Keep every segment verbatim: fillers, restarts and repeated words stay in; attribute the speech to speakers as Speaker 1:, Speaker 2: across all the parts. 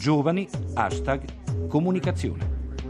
Speaker 1: Giovani, hashtag comunicazione.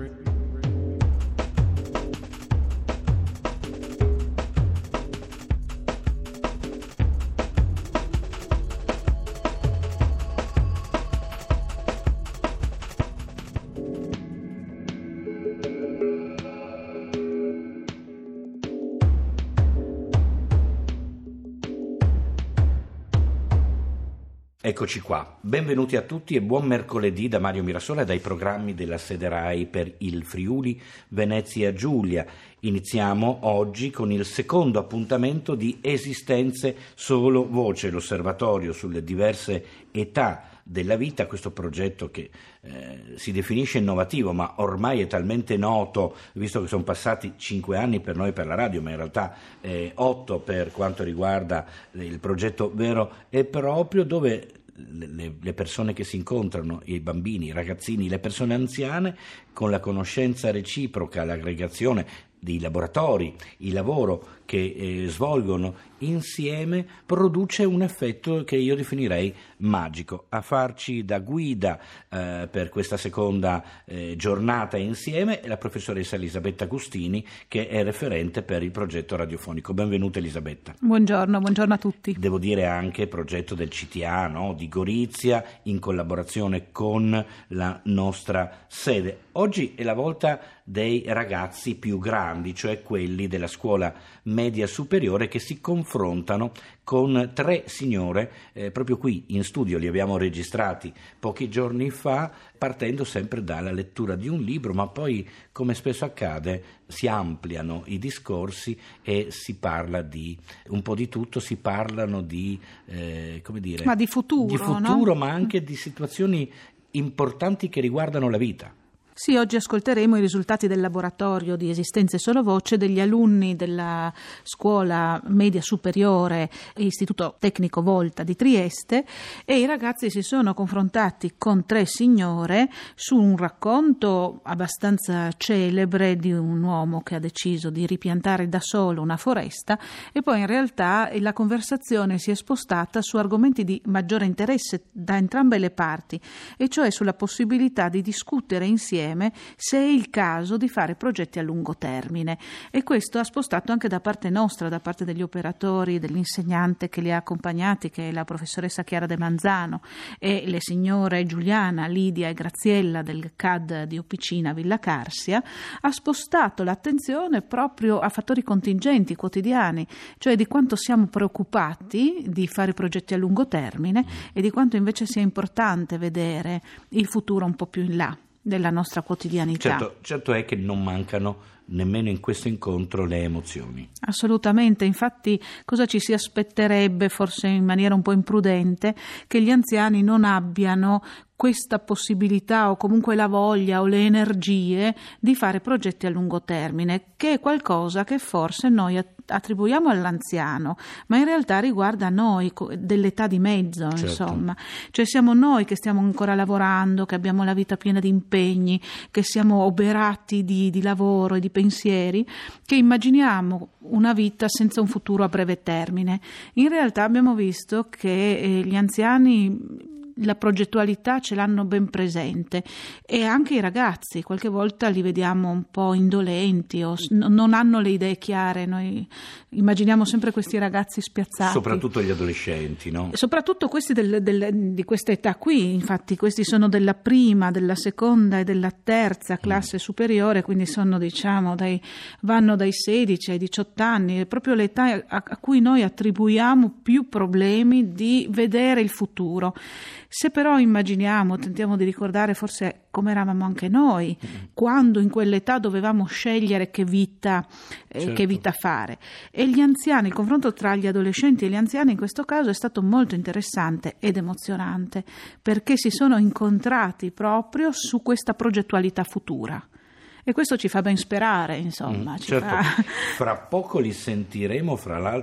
Speaker 1: Eccoci qua, benvenuti a tutti e buon mercoledì da Mario Mirasola e dai programmi della sede RAI per il Friuli Venezia Giulia. Iniziamo oggi con il secondo appuntamento di Esistenze Solo Voce, l'osservatorio sulle diverse età della vita, questo progetto che eh, si definisce innovativo ma ormai è talmente noto, visto che sono passati cinque anni per noi per la radio, ma in realtà eh, otto per quanto riguarda il progetto vero e proprio, dove le, le persone che si incontrano, i bambini, i ragazzini, le persone anziane, con la conoscenza reciproca, l'aggregazione di laboratori, il lavoro che eh, svolgono insieme, produce un effetto che io definirei magico. A farci da guida eh, per questa seconda eh, giornata insieme è la professoressa Elisabetta Agustini, che è referente per il progetto radiofonico. Benvenuta Elisabetta.
Speaker 2: Buongiorno, buongiorno a tutti.
Speaker 1: Devo dire anche progetto del C T A, no? Di Gorizia, in collaborazione con la nostra sede. Oggi è la volta dei ragazzi più grandi, cioè quelli della scuola media superiore, che si confrontano con tre signore eh, proprio qui in studio. Li abbiamo registrati pochi giorni fa, partendo sempre dalla lettura di un libro, ma poi, come spesso accade, si ampliano i discorsi e si parla di un po' di tutto, si parlano di eh, come dire,
Speaker 2: ma di futuro,
Speaker 1: di futuro,
Speaker 2: no?
Speaker 1: Ma anche di situazioni importanti che riguardano la vita.
Speaker 2: Sì, oggi ascolteremo i risultati del laboratorio di Esistenze Solo Voce degli alunni della scuola media superiore Istituto Tecnico Volta di Trieste, e i ragazzi si sono confrontati con tre signore su un racconto abbastanza celebre di un uomo che ha deciso di ripiantare da solo una foresta, e poi in realtà la conversazione si è spostata su argomenti di maggiore interesse da entrambe le parti, e cioè sulla possibilità di discutere insieme se è il caso di fare progetti a lungo termine, e questo ha spostato anche da parte nostra, da parte degli operatori, dell'insegnante che li ha accompagnati, che è la professoressa Chiara De Manzano, e le signore Giuliana, Lidia e Graziella del C A D di Opicina Villa Carsia, ha spostato l'attenzione proprio a fattori contingenti quotidiani, cioè di quanto siamo preoccupati di fare progetti a lungo termine e di quanto invece sia importante vedere il futuro un po' più in là della nostra quotidianità.
Speaker 1: Certo, certo è che non mancano nemmeno in questo incontro le emozioni.
Speaker 2: Assolutamente, infatti cosa ci si aspetterebbe, forse in maniera un po' imprudente, che gli anziani non abbiano questa possibilità o comunque la voglia o le energie di fare progetti a lungo termine, che è qualcosa che forse noi attribuiamo all'anziano, ma in realtà riguarda noi dell'età di mezzo, certo. Insomma, cioè siamo noi che stiamo ancora lavorando, che abbiamo la vita piena di impegni, che siamo oberati di, di lavoro e di pensieri, che immaginiamo una vita senza un futuro a breve termine. In realtà abbiamo visto che eh, gli anziani la progettualità ce l'hanno ben presente, e anche i ragazzi qualche volta li vediamo un po' indolenti o non hanno le idee chiare. Noi immaginiamo sempre questi ragazzi spiazzati,
Speaker 1: soprattutto gli adolescenti, no?
Speaker 2: Soprattutto questi del, del, di questa età qui, infatti questi sono della prima, della seconda e della terza classe mm. superiore, quindi sono, diciamo, dai, vanno dai sedici ai diciotto anni, è proprio l'età a, a cui noi attribuiamo più problemi di vedere il futuro. Se però immaginiamo, tentiamo di ricordare forse come eravamo anche noi, mm. quando in quell'età dovevamo scegliere che vita, eh, certo. che vita fare. E gli anziani, il confronto tra gli adolescenti e gli anziani in questo caso è stato molto interessante ed emozionante, perché si sono incontrati proprio su questa progettualità futura. E questo ci fa ben sperare, insomma.
Speaker 1: Mm,
Speaker 2: ci
Speaker 1: certo.
Speaker 2: fa...
Speaker 1: Fra poco li sentiremo, fra l'altro,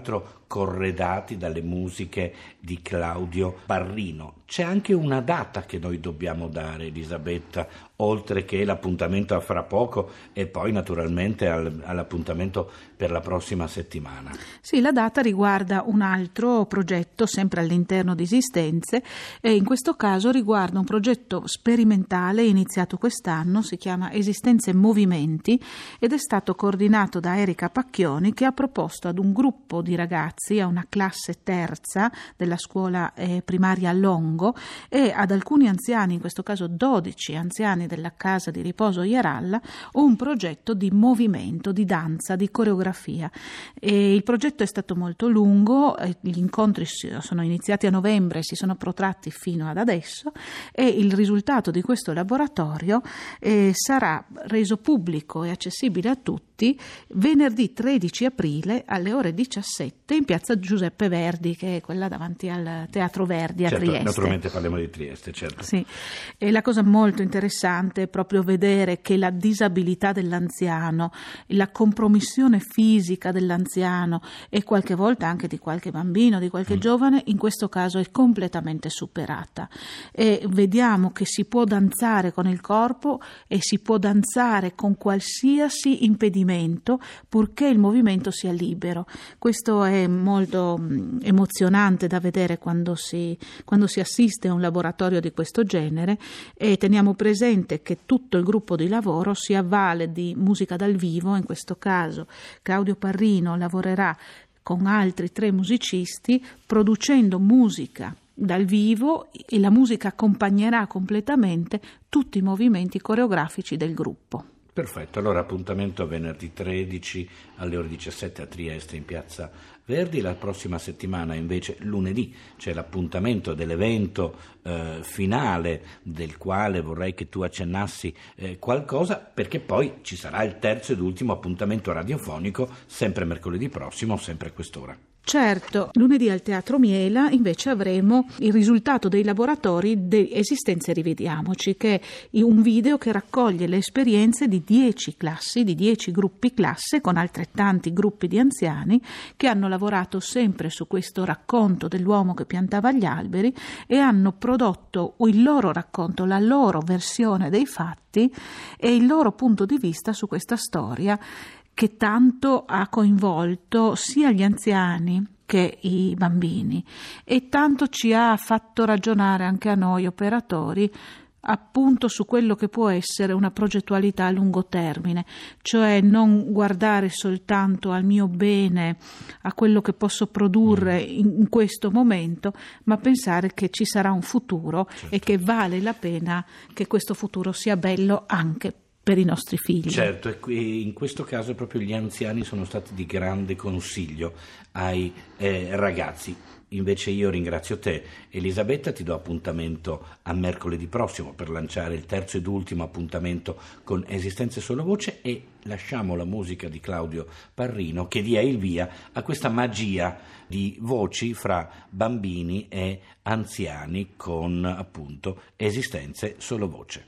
Speaker 1: corredati dalle musiche di Claudio Parrino. C'è anche una data che noi dobbiamo dare, Elisabetta, oltre che l'appuntamento a fra poco e poi naturalmente al, all'appuntamento per la prossima settimana.
Speaker 2: Sì, la data riguarda un altro progetto sempre all'interno di Esistenze, e in questo caso riguarda un progetto sperimentale iniziato quest'anno, si chiama Esistenze Movimenti ed è stato coordinato da Erika Pacchioni, che ha proposto ad un gruppo di ragazzi, a una classe terza della scuola eh, primaria Longo, e ad alcuni anziani, in questo caso dodici anziani della casa di riposo Iaralla, un progetto di movimento, di danza, di coreografia. E il progetto è stato molto lungo, gli incontri sono iniziati a novembre e si sono protratti fino ad adesso, e il risultato di questo laboratorio eh, sarà reso pubblico e accessibile a tutti venerdì tredici aprile alle ore diciassette in piazza Giuseppe Verdi, che è quella davanti al Teatro Verdi a
Speaker 1: certo,
Speaker 2: Trieste.
Speaker 1: Naturalmente parliamo di Trieste, certo.
Speaker 2: Sì. E la cosa molto interessante è proprio vedere che la disabilità dell'anziano, la compromissione fisica dell'anziano e qualche volta anche di qualche bambino, di qualche mm. giovane, in questo caso è completamente superata. E vediamo che si può danzare con il corpo e si può danzare con qualsiasi impedimento, purché il movimento sia libero. Questo è molto mh, emozionante da vedere quando si, quando si assiste a un laboratorio di questo genere, e teniamo presente che tutto il gruppo di lavoro si avvale di musica dal vivo. In questo caso Claudio Parrino lavorerà con altri tre musicisti producendo musica dal vivo, e la musica accompagnerà completamente tutti i movimenti coreografici del gruppo.
Speaker 1: Perfetto, allora appuntamento venerdì tredici alle ore diciassette a Trieste in piazza Verdi. La prossima settimana invece lunedì c'è l'appuntamento dell'evento eh, finale, del quale vorrei che tu accennassi eh, qualcosa, perché poi ci sarà il terzo ed ultimo appuntamento radiofonico sempre mercoledì prossimo, sempre a quest'ora.
Speaker 2: Certo, lunedì al Teatro Miela invece avremo il risultato dei laboratori di Esistenze Rivediamoci, che è un video che raccoglie le esperienze di dieci classi, di dieci gruppi classe, con altrettanti gruppi di anziani che hanno lavorato sempre su questo racconto dell'uomo che piantava gli alberi, e hanno prodotto il loro racconto, la loro versione dei fatti e il loro punto di vista su questa storia, che tanto ha coinvolto sia gli anziani che i bambini, e tanto ci ha fatto ragionare anche a noi operatori appunto su quello che può essere una progettualità a lungo termine, cioè non guardare soltanto al mio bene, a quello che posso produrre in, in questo momento, ma pensare che ci sarà un futuro, certo, e che vale la pena che questo futuro sia bello anche per i nostri figli.
Speaker 1: Certo, e in questo caso proprio gli anziani sono stati di grande consiglio ai eh, ragazzi. Invece io ringrazio te, Elisabetta, ti do appuntamento a mercoledì prossimo per lanciare il terzo ed ultimo appuntamento con Esistenze Solo Voce, e lasciamo la musica di Claudio Parrino che dia il via a questa magia di voci fra bambini e anziani con appunto Esistenze Solo Voce.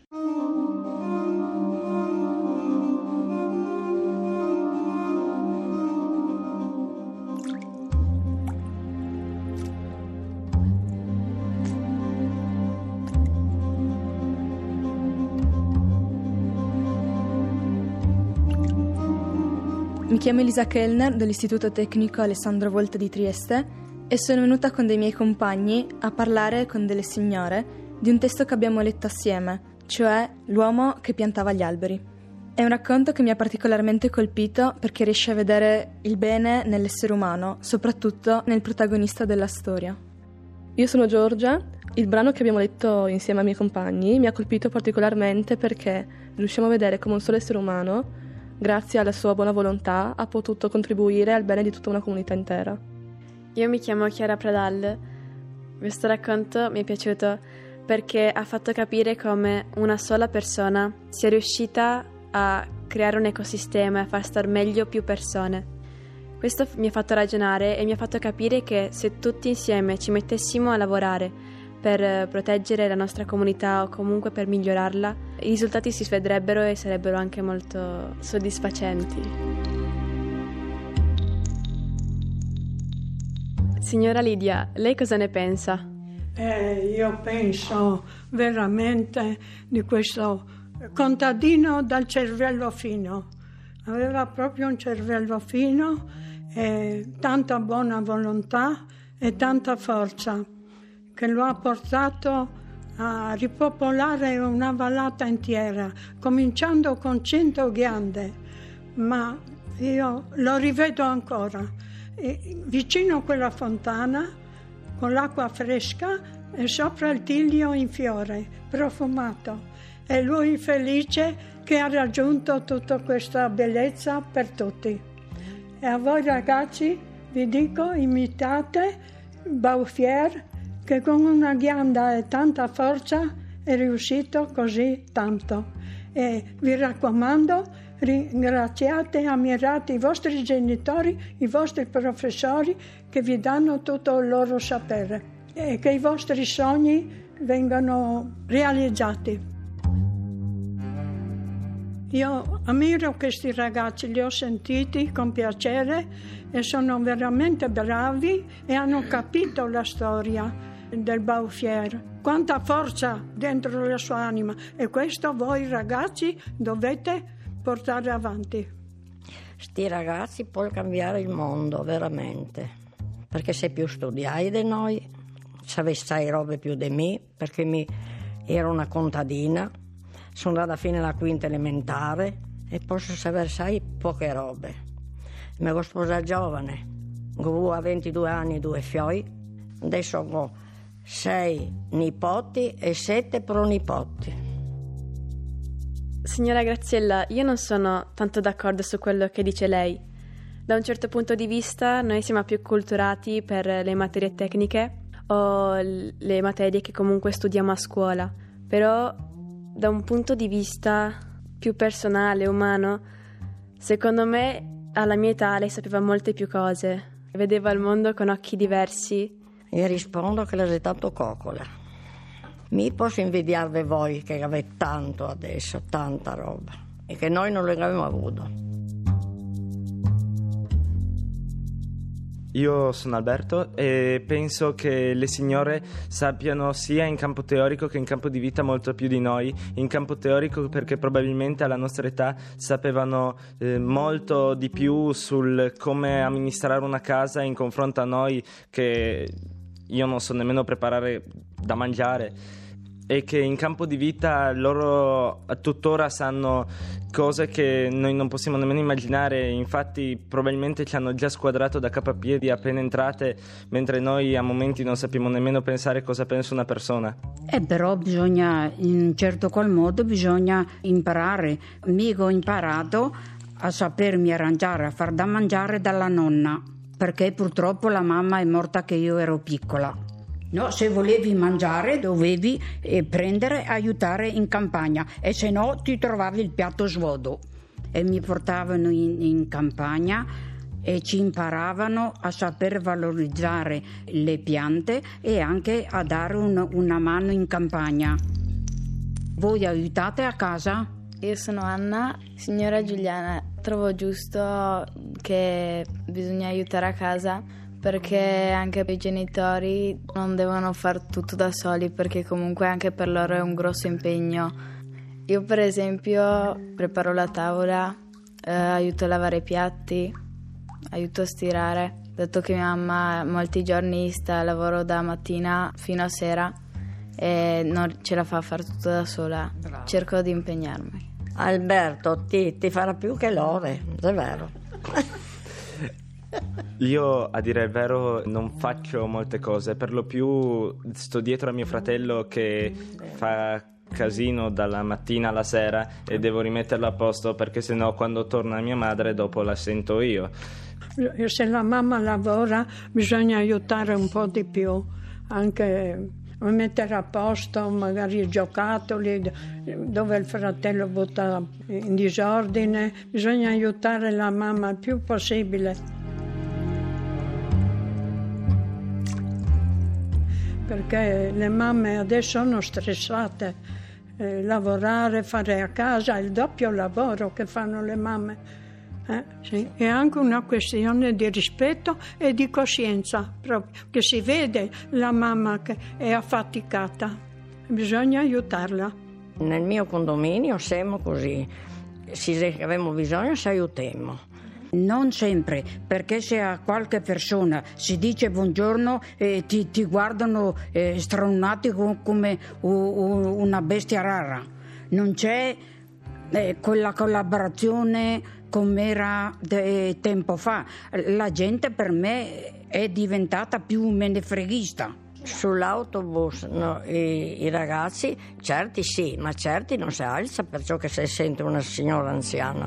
Speaker 3: Mi chiamo Elisa Kellner dell'Istituto Tecnico Alessandro Volta di Trieste e sono venuta con dei miei compagni a parlare con delle signore di un testo che abbiamo letto assieme, cioè L'uomo che piantava gli alberi. È un racconto che mi ha particolarmente colpito perché riesce a vedere il bene nell'essere umano, soprattutto nel protagonista della storia.
Speaker 4: Io sono Giorgia. Il brano che abbiamo letto insieme ai miei compagni mi ha colpito particolarmente perché riusciamo a vedere come un solo essere umano, grazie alla sua buona volontà, ha potuto contribuire al bene di tutta una comunità intera.
Speaker 5: Io mi chiamo Chiara Pradal. Questo racconto mi è piaciuto perché ha fatto capire come una sola persona sia riuscita a creare un ecosistema e a far star meglio più persone. Questo mi ha fatto ragionare e mi ha fatto capire che se tutti insieme ci mettessimo a lavorare per proteggere la nostra comunità o comunque per migliorarla, i risultati si vedrebbero e sarebbero anche molto soddisfacenti. Signora Lidia, lei cosa ne pensa?
Speaker 6: Eh, io penso veramente di questo contadino dal cervello fino. Aveva proprio un cervello fino, e tanta buona volontà e tanta forza che lo ha portato a ripopolare una vallata intera, cominciando con cento ghiande, ma io lo rivedo ancora, e vicino a quella fontana, con l'acqua fresca e sopra il tiglio in fiore, profumato, e lui felice che ha raggiunto tutta questa bellezza per tutti. E a voi ragazzi vi dico, imitate Bauffier, che con una ghianda e tanta forza è riuscito così tanto. E vi raccomando, ringraziate e ammirate i vostri genitori, i vostri professori che vi danno tutto il loro sapere e che i vostri sogni vengano realizzati. Io ammiro questi ragazzi, li ho sentiti con piacere e sono veramente bravi e hanno capito la storia del Bauffier. Quanta forza dentro la sua anima, e questo voi ragazzi dovete portare avanti.
Speaker 7: Sti ragazzi può cambiare il mondo veramente, perché sei più studiati di noi, sai robe più di me, perché mi ero una contadina, sono andata fino alla quinta elementare e posso sapere sai poche robe. Mi ho sposata giovane, ho ventidue anni, due figli, adesso ho sei nipoti e sette pronipoti.
Speaker 5: Signora Graziella, io non sono tanto d'accordo su quello che dice lei. Da un certo punto di vista noi siamo più acculturati per le materie tecniche o le materie che comunque studiamo a scuola, però da un punto di vista più personale, umano, secondo me alla mia età lei sapeva molte più cose, vedeva il mondo con occhi diversi.
Speaker 7: Io rispondo che l'ho tanto coccola. Mi posso invidiarvi voi che avete tanto adesso, tanta roba, e che noi non l'abbiamo avuto.
Speaker 8: Io sono Alberto e penso che le signore sappiano sia in campo teorico che in campo di vita molto più di noi. In campo teorico perché probabilmente alla nostra età sapevano eh, molto di più sul come amministrare una casa in confronto a noi, che io non so nemmeno preparare da mangiare, e che in campo di vita loro tuttora sanno cose che noi non possiamo nemmeno immaginare. Infatti probabilmente ci hanno già squadrato da capo a piedi appena entrate, mentre noi a momenti non sappiamo nemmeno pensare cosa pensa una persona.
Speaker 9: E però bisogna, in un certo qual modo bisogna imparare. Mica ho imparato a sapermi arrangiare, a far da mangiare dalla nonna, perché purtroppo la mamma è morta che io ero piccola. No, se volevi mangiare dovevi eh, prendere e aiutare in campagna, e se no ti trovavi il piatto svuoto. E mi portavano in, in campagna e ci imparavano a saper valorizzare le piante e anche a dare un, una mano in campagna. Voi aiutate a casa?
Speaker 10: Io sono Anna. Signora Giuliana, trovo giusto che bisogna aiutare a casa, perché anche i genitori non devono far tutto da soli, perché comunque anche per loro è un grosso impegno. Io per esempio preparo la tavola, eh, aiuto a lavare i piatti, aiuto a stirare, dato che mia mamma molti giorni sta a lavoro da mattina fino a sera e non ce la fa a fare tutto da sola. Bravo. Cerco di impegnarmi.
Speaker 7: Alberto ti, ti farà più che loro, è vero.
Speaker 8: Io, a dire il vero, non faccio molte cose, per lo più sto dietro a mio fratello che fa casino dalla mattina alla sera e devo rimetterlo a posto, perché sennò quando torna mia madre dopo la sento io.
Speaker 6: Se la mamma lavora bisogna aiutare un po' di più, anche mettere a posto magari i giocattoli dove il fratello butta in disordine, bisogna aiutare la mamma il più possibile. Perché le mamme adesso sono stressate, eh, lavorare, fare a casa, il doppio lavoro che fanno le mamme. Eh, sì. È anche una questione di rispetto e di coscienza, proprio, che si vede la mamma che è affaticata, bisogna aiutarla.
Speaker 7: Nel mio condominio siamo così, se abbiamo bisogno ci aiutiamo.
Speaker 9: Non sempre, perché se a qualche persona si dice buongiorno eh, ti, ti guardano eh, stranati come uh, uh, una bestia rara. Non c'è eh, quella collaborazione come era de, tempo fa. La gente per me è diventata più menefreghista.
Speaker 7: Sull'autobus no, i, i ragazzi, certi sì, ma certi non si alza perciò che si sente una signora anziana.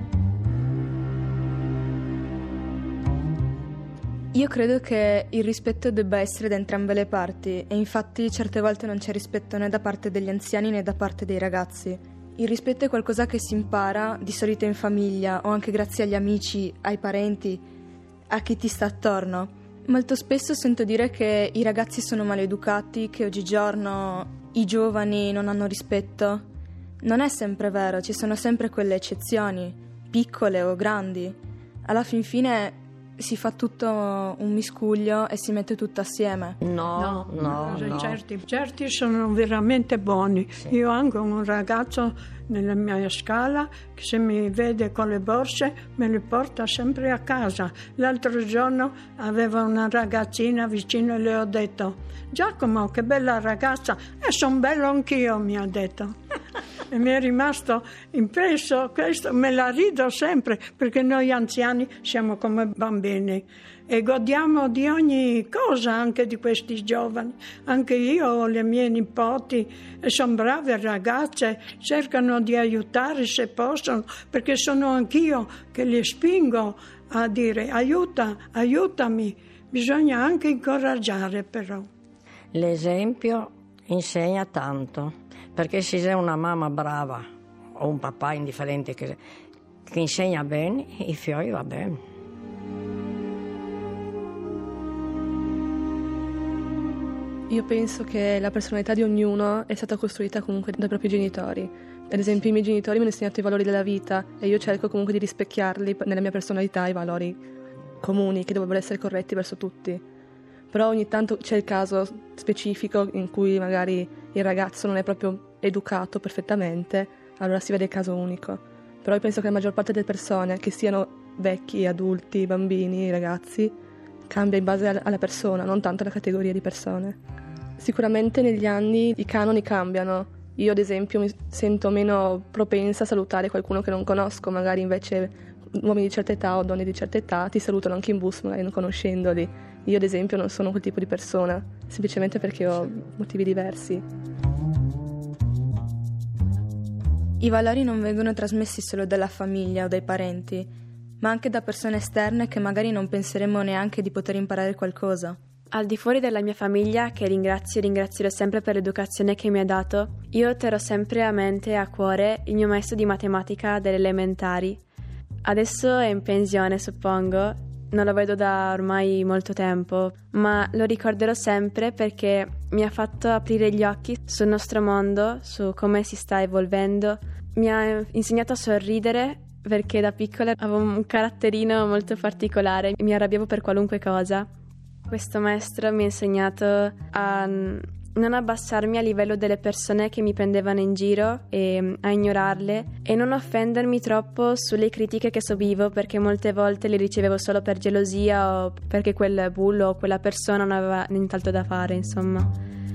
Speaker 3: Io credo che il rispetto debba essere da entrambe le parti e infatti certe volte non c'è rispetto né da parte degli anziani né da parte dei ragazzi. Il rispetto è qualcosa che si impara di solito in famiglia o anche grazie agli amici, ai parenti, a chi ti sta attorno. Molto spesso sento dire che i ragazzi sono maleducati, che oggigiorno i giovani non hanno rispetto. Non è sempre vero, ci sono sempre quelle eccezioni, piccole o grandi. Alla fin fine si fa tutto un miscuglio e si mette tutto assieme.
Speaker 7: No, no, no. no.
Speaker 6: Certi, certi sono veramente buoni. Sì. Io ho anche un ragazzo nella mia scala che se mi vede con le borse me le porta sempre a casa. L'altro giorno aveva una ragazzina vicino e le ho detto: Giacomo, che bella ragazza, e son bello anch'io, mi ha detto. E mi è rimasto impresso questo, me la rido sempre perché noi anziani siamo come bambini e godiamo di ogni cosa, anche di questi giovani. Anche io ho le mie nipoti e sono brave ragazze, cercano di aiutare se possono, perché sono anch'io che le spingo a dire aiuta, aiutami. Bisogna anche incoraggiare però.
Speaker 7: L'esempio insegna tanto. Perché se sei una mamma brava o un papà indifferente che, che insegna bene, i figli va bene.
Speaker 4: Io penso che la personalità di ognuno è stata costruita comunque dai propri genitori. Ad esempio i miei genitori mi hanno insegnato i valori della vita e io cerco comunque di rispecchiarli nella mia personalità, i valori comuni che dovrebbero essere corretti verso tutti. Però ogni tanto c'è il caso specifico in cui magari il ragazzo non è proprio educato perfettamente, allora si vede il caso unico. Però io penso che la maggior parte delle persone, che siano vecchi, adulti, bambini, ragazzi, cambia in base alla persona, non tanto alla categoria di persone. Sicuramente negli anni i canoni cambiano. Io ad esempio mi sento meno propensa a salutare qualcuno che non conosco, magari invece uomini di certa età o donne di certa età ti salutano anche in bus magari non conoscendoli. Io ad esempio non sono quel tipo di persona, semplicemente perché ho motivi diversi.
Speaker 3: I valori non vengono trasmessi solo dalla famiglia o dai parenti, ma anche da persone esterne che magari non penseremmo neanche di poter imparare qualcosa.
Speaker 5: Al di fuori della mia famiglia, che ringrazio e ringrazierò sempre per l'educazione che mi ha dato, io terrò sempre a mente e a cuore il mio maestro di matematica delle elementari. Adesso è in pensione, suppongo, non lo vedo da ormai molto tempo, ma lo ricorderò sempre perché mi ha fatto aprire gli occhi sul nostro mondo, su come si sta evolvendo. Mi ha insegnato a sorridere perché da piccola avevo un caratterino molto particolare, mi arrabbiavo per qualunque cosa. Questo maestro mi ha insegnato a non abbassarmi a livello delle persone che mi prendevano in giro e a ignorarle e non offendermi troppo sulle critiche che subivo, perché molte volte le ricevevo solo per gelosia o perché quel bullo o quella persona non aveva nient'altro da fare, insomma.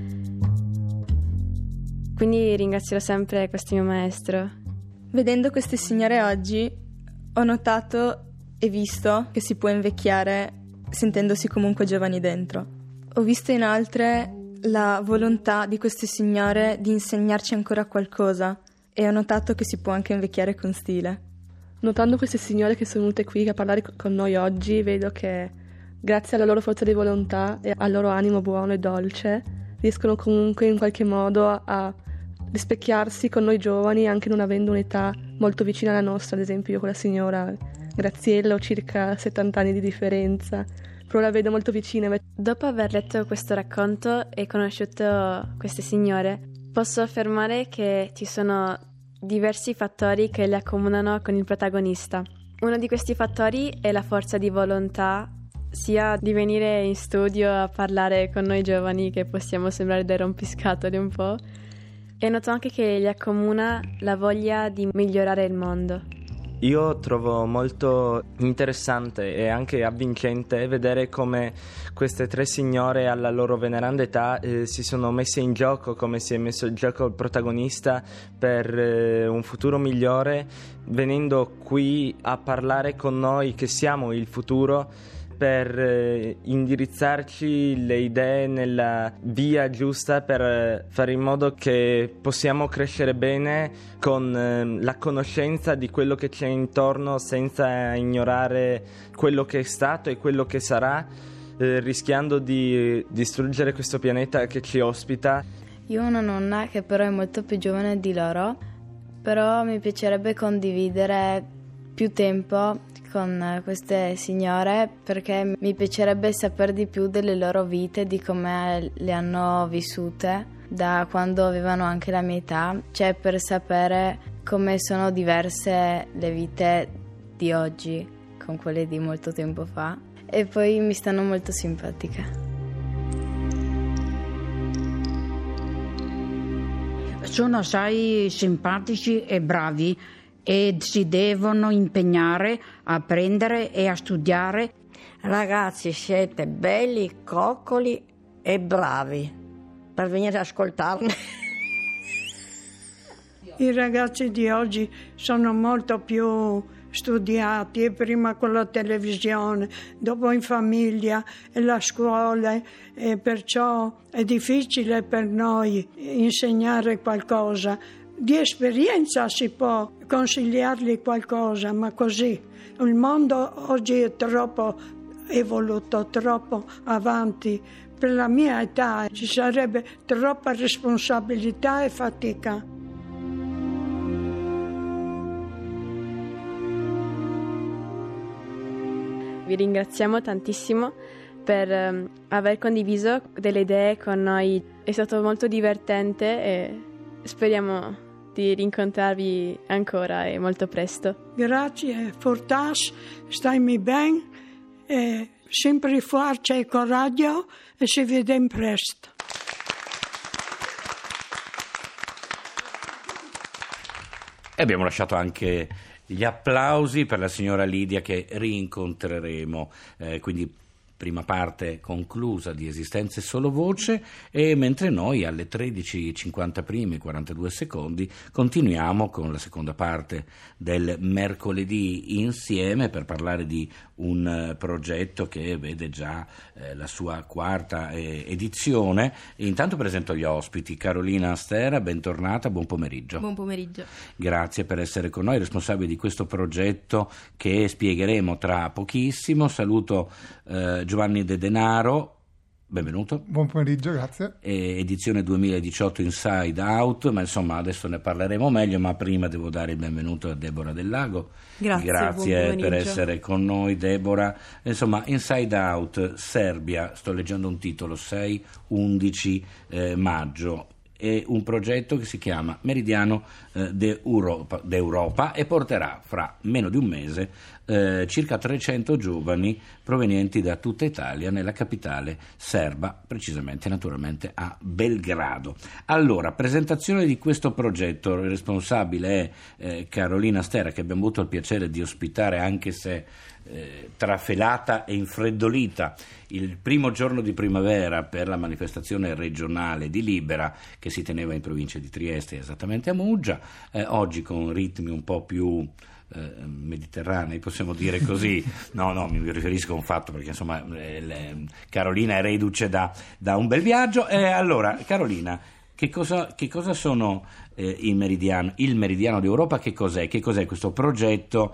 Speaker 5: Quindi ringrazierò sempre questo mio maestro.
Speaker 3: Vedendo queste signore oggi ho notato e visto che si può invecchiare sentendosi comunque giovani dentro. Ho visto in altre la volontà di queste signore di insegnarci ancora qualcosa e ho notato che si può anche invecchiare con stile.
Speaker 4: Notando queste signore che sono venute qui a parlare con noi oggi, vedo che grazie alla loro forza di volontà e al loro animo buono e dolce riescono comunque in qualche modo a rispecchiarsi con noi giovani anche non avendo un'età molto vicina alla nostra. Ad esempio io con la signora Graziella ho circa settanta anni di differenza, però la vedo molto vicina.
Speaker 5: Dopo aver letto questo racconto e conosciuto queste signore, posso affermare che ci sono diversi fattori che le accomunano con il protagonista. Uno di questi fattori è la forza di volontà, sia di venire in studio a parlare con noi giovani, che possiamo sembrare dei rompiscatole un po', e noto anche che gli accomuna la voglia di migliorare il mondo.
Speaker 8: Io trovo molto interessante e anche avvincente vedere come queste tre signore alla loro veneranda età eh, si sono messe in gioco, come si è messo in gioco il protagonista per eh, un futuro migliore, venendo qui a parlare con noi che siamo il futuro, per eh, indirizzarci le idee nella via giusta, per eh, fare in modo che possiamo crescere bene con eh, la conoscenza di quello che c'è intorno, senza ignorare quello che è stato e quello che sarà, eh, rischiando di distruggere questo pianeta che ci ospita.
Speaker 10: Io ho una nonna che però è molto più giovane di loro, però mi piacerebbe condividere più tempo con queste signore, perché mi piacerebbe sapere di più delle loro vite, di come le hanno vissute da quando avevano anche la mia età, cioè per sapere come sono diverse le vite di oggi con quelle di molto tempo fa, e poi mi stanno molto simpatica.
Speaker 9: Sono assai simpatici e bravi e si devono impegnare a apprendere e a studiare.
Speaker 7: Ragazzi, siete belli, coccoli e bravi per venire ad ascoltarmi.
Speaker 6: I ragazzi di oggi sono molto più studiati, e prima con la televisione, dopo in famiglia e la scuola, e perciò è difficile per noi insegnare qualcosa. Di esperienza si può consigliargli qualcosa, ma così il mondo oggi è troppo evoluto, troppo avanti. Per la mia età ci sarebbe troppa responsabilità e fatica.
Speaker 5: Vi ringraziamo tantissimo per um, aver condiviso delle idee con noi. È stato molto divertente e speriamo di rincontrarvi ancora e molto presto.
Speaker 6: Grazie, Fortas, stai bene, e sempre forza e coraggio, e ci vediamo presto.
Speaker 1: E abbiamo lasciato anche gli applausi per la signora Lidia, che rincontreremo, eh, quindi prima parte conclusa di Esistenze solo voce, e mentre noi alle tredici e cinquanta primi, quarantadue secondi, continuiamo con la seconda parte del mercoledì insieme per parlare di un progetto che vede già eh, la sua quarta eh, edizione. Intanto presento gli ospiti. Carolina Astera, bentornata, buon pomeriggio.
Speaker 11: Buon pomeriggio.
Speaker 1: Grazie per essere con noi, responsabile di questo progetto che spiegheremo tra pochissimo. Saluto eh, Giovanni De Denaro, benvenuto.
Speaker 12: Buon pomeriggio, grazie.
Speaker 1: E edizione duemiladiciotto Inside Out, ma insomma adesso ne parleremo meglio, ma prima devo dare il benvenuto a Deborah Del Lago.
Speaker 11: Grazie,
Speaker 1: grazie per essere con noi, Deborah. Insomma, Inside Out, Serbia, sto leggendo un titolo, sei undici eh, maggio. È un progetto che si chiama Meridiano eh, d'Europa, d'Europa e porterà fra meno di un mese eh, circa trecento giovani provenienti da tutta Italia nella capitale serba, precisamente naturalmente a Belgrado. Allora, presentazione di questo progetto, il responsabile è eh, Carolina Astera, che abbiamo avuto il piacere di ospitare, anche se eh, trafelata e infreddolita, il primo giorno di primavera per la manifestazione regionale di Libera che si teneva in provincia di Trieste, esattamente a Muggia, eh, oggi con ritmi un po' più eh, mediterranei, possiamo dire così. No, no, mi riferisco a un fatto, perché insomma eh, le, Carolina è reduce da, da un bel viaggio. E eh, allora, Carolina, che cosa, che cosa sono eh, il Meridiano, il Meridiano d'Europa? Che cos'è? Che cos'è questo progetto?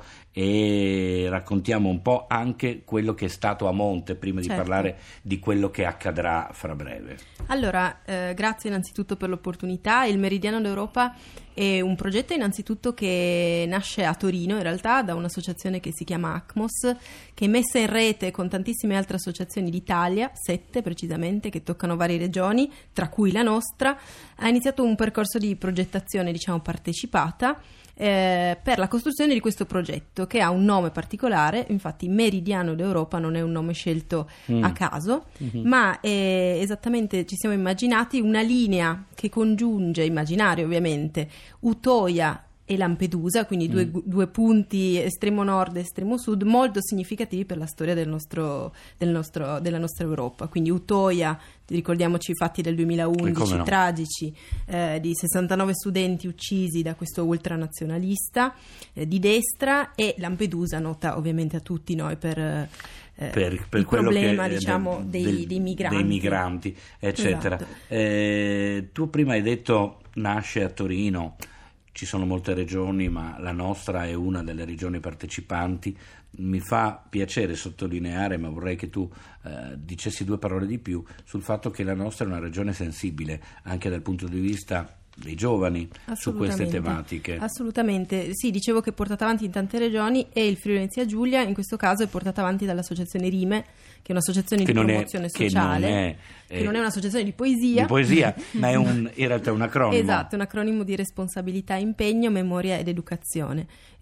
Speaker 1: E raccontiamo un po' anche quello che è stato a monte, prima
Speaker 11: certo.
Speaker 1: di parlare di quello che accadrà fra breve.
Speaker 11: Allora, eh, grazie innanzitutto per l'opportunità. Il Meridiano d'Europa è un progetto innanzitutto che nasce a Torino, in realtà, da un'associazione che si chiama ACMOS, che è messa in rete con tantissime altre associazioni d'Italia, sette precisamente, che toccano varie regioni, tra cui la nostra. Ha iniziato un percorso di progettazione, diciamo, partecipata, eh, per la costruzione di questo progetto, che ha un nome particolare. Infatti Meridiano d'Europa non è un nome scelto mm. a caso, mm-hmm. ma è esattamente, ci siamo immaginati una linea che congiunge, immaginario ovviamente, Utoya e Lampedusa, quindi due, mm. due punti, estremo nord e estremo sud, molto significativi per la storia del nostro, del nostro, della nostra Europa. Quindi Utoya, ricordiamoci i fatti del duemilaundici no? tragici, eh, di sessantanove studenti uccisi da questo ultranazionalista eh, di destra, e Lampedusa, nota ovviamente a tutti noi per... Eh,
Speaker 1: per, per
Speaker 11: il
Speaker 1: quello
Speaker 11: problema
Speaker 1: che,
Speaker 11: diciamo
Speaker 1: del,
Speaker 11: dei, dei migranti,
Speaker 1: dei migranti eccetera.
Speaker 11: Esatto.
Speaker 1: Eh, tu prima hai detto nasce a Torino. Ci sono molte regioni, ma la nostra è una delle regioni partecipanti. Mi fa piacere sottolineare, ma vorrei che tu eh, dicessi due parole di più sul fatto che la nostra è una regione sensibile anche dal punto di vista dei giovani su queste tematiche.
Speaker 11: Assolutamente, sì, dicevo che è portata avanti in tante regioni, e il Friuli Venezia Giulia in questo caso è portata avanti dall'associazione Rime, che è un'associazione
Speaker 1: che
Speaker 11: di
Speaker 1: non
Speaker 11: promozione
Speaker 1: è,
Speaker 11: sociale,
Speaker 1: che non è,
Speaker 11: che non è un'associazione di poesia,
Speaker 1: di poesia ma è un, in realtà un acronimo.
Speaker 11: Esatto, un acronimo di responsabilità, impegno, memoria ed educazione.